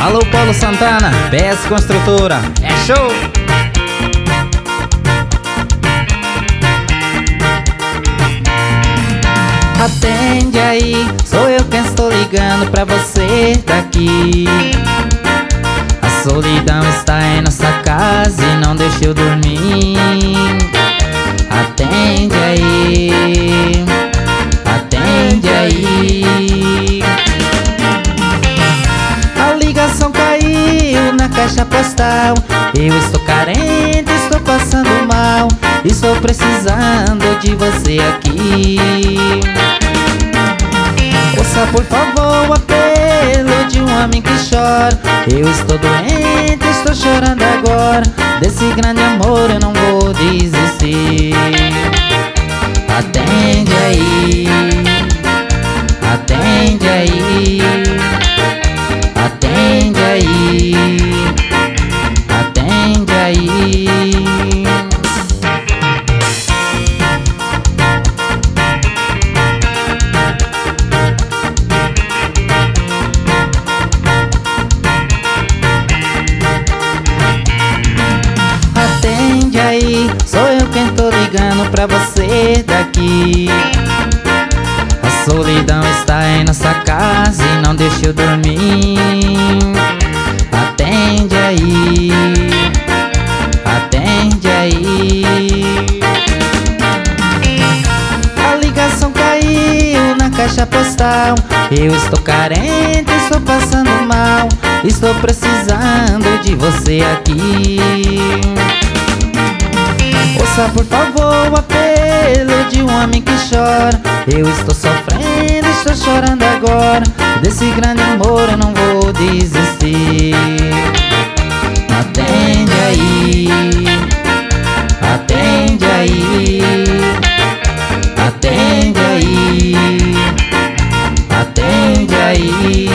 Alô, Paulo Santana, PS Construtora, é show! Atende aí, sou eu quem estou ligando pra você daqui. A solidão está em nossa casa e não deixa eu dormir. Atende aí, atende aí. A ligação caiu na caixa postal. Eu estou carente, estou passando mal. Estou precisando de você aqui. Ouça por favor o apelo de um homem que chora. Eu estou doente, estou chorando agora. Desse grande amor eu não vou desistir. Atende aí, atende aí, atende aí, atende aí. Atende aí, sou eu quem tô ligando pra você daqui. A solidão está em nossa casa e não deixa eu dormir. Atende aí, atende aí. A ligação caiu na caixa postal. Eu estou carente, estou passando mal. Estou precisando de você aqui. Ouça por favor o apelo de um homem que chora. Eu estou sofrendo, estou chorando agora. Desse grande amor eu não vou desistir. Atende aí, atende aí, atende aí, atende aí.